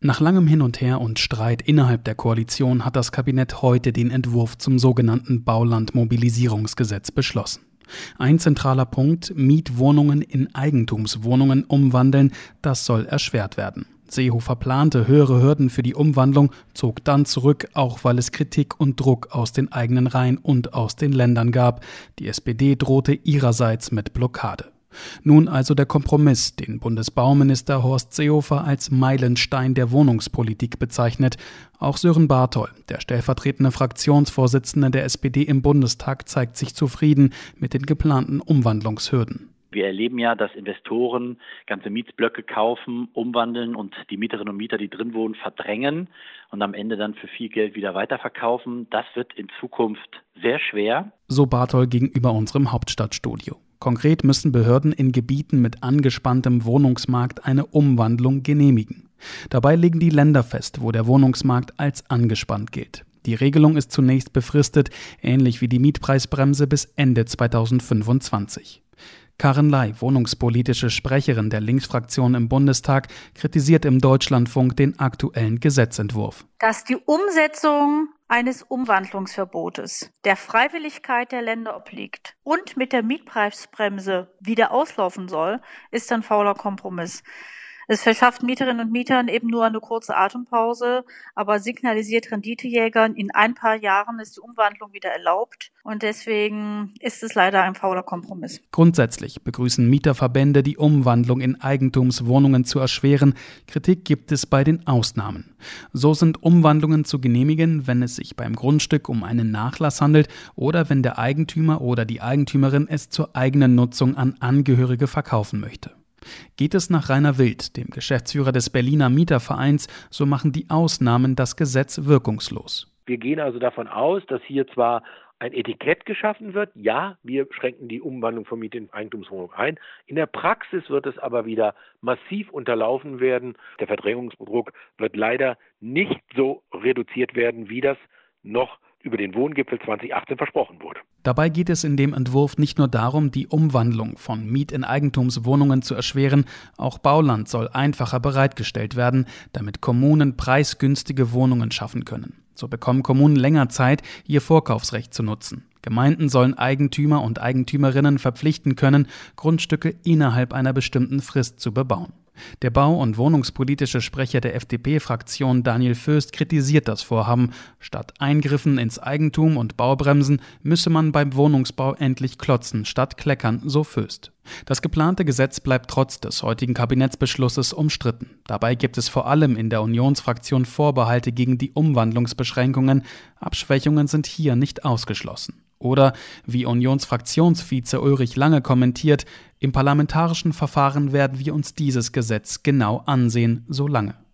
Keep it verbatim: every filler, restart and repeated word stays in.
Nach langem Hin und Her und Streit innerhalb der Koalition hat das Kabinett heute den Entwurf zum sogenannten Baulandmobilisierungsgesetz beschlossen. Ein zentraler Punkt: Mietwohnungen in Eigentumswohnungen umwandeln, das soll erschwert werden. Seehofer plante höhere Hürden für die Umwandlung, zog dann zurück, auch weil es Kritik und Druck aus den eigenen Reihen und aus den Ländern gab. Die S P D drohte ihrerseits mit Blockade. Nun also der Kompromiss, den Bundesbauminister Horst Seehofer als Meilenstein der Wohnungspolitik bezeichnet. Auch Sören Barthol, der stellvertretende Fraktionsvorsitzende der S P D im Bundestag, zeigt sich zufrieden mit den geplanten Umwandlungshürden. Wir erleben ja, dass Investoren ganze Mietblöcke kaufen, umwandeln und die Mieterinnen und Mieter, die drin wohnen, verdrängen und am Ende dann für viel Geld wieder weiterverkaufen. Das wird in Zukunft sehr schwer. So Barthol gegenüber unserem Hauptstadtstudio. Konkret müssen Behörden in Gebieten mit angespanntem Wohnungsmarkt eine Umwandlung genehmigen. Dabei legen die Länder fest, wo der Wohnungsmarkt als angespannt gilt. Die Regelung ist zunächst befristet, ähnlich wie die Mietpreisbremse bis Ende zweitausendfünfundzwanzig. Karin Ley, wohnungspolitische Sprecherin der Linksfraktion im Bundestag, kritisiert im Deutschlandfunk den aktuellen Gesetzentwurf. Dass die Umsetzung eines Umwandlungsverbotes der Freiwilligkeit der Länder obliegt und mit der Mietpreisbremse wieder auslaufen soll, ist ein fauler Kompromiss. Es verschafft Mieterinnen und Mietern eben nur eine kurze Atempause, aber signalisiert Renditejägern, in ein paar Jahren ist die Umwandlung wieder erlaubt und deswegen ist es leider ein fauler Kompromiss. Grundsätzlich begrüßen Mieterverbände, die Umwandlung in Eigentumswohnungen zu erschweren. Kritik gibt es bei den Ausnahmen. So sind Umwandlungen zu genehmigen, wenn es sich beim Grundstück um einen Nachlass handelt oder wenn der Eigentümer oder die Eigentümerin es zur eigenen Nutzung an Angehörige verkaufen möchte. Geht es nach Rainer Wild, dem Geschäftsführer des Berliner Mietervereins, so machen die Ausnahmen das Gesetz wirkungslos. Wir gehen also davon aus, dass hier zwar ein Etikett geschaffen wird, ja, wir schränken die Umwandlung von Miet in Eigentumswohnung ein. In der Praxis wird es aber wieder massiv unterlaufen werden. Der Verdrängungsdruck wird leider nicht so reduziert werden, wie das noch über den Wohngipfel zweitausendachtzehn versprochen wurde. Dabei geht es in dem Entwurf nicht nur darum, die Umwandlung von Miet in Eigentumswohnungen zu erschweren, auch Bauland soll einfacher bereitgestellt werden, damit Kommunen preisgünstige Wohnungen schaffen können. So bekommen Kommunen länger Zeit, ihr Vorkaufsrecht zu nutzen. Gemeinden sollen Eigentümer und Eigentümerinnen verpflichten können, Grundstücke innerhalb einer bestimmten Frist zu bebauen. Der bau- und wohnungspolitische Sprecher der F D P-Fraktion Daniel Föst kritisiert das Vorhaben. Statt Eingriffen ins Eigentum und Baubremsen müsse man beim Wohnungsbau endlich klotzen statt kleckern, so Föst. Das geplante Gesetz bleibt trotz des heutigen Kabinettsbeschlusses umstritten. Dabei gibt es vor allem in der Unionsfraktion Vorbehalte gegen die Umwandlungsbeschränkungen. Abschwächungen sind hier nicht ausgeschlossen. Oder, wie Unionsfraktionsvize Ulrich Lange kommentiert, im parlamentarischen Verfahren werden wir uns dieses Gesetz genau ansehen, so Lange.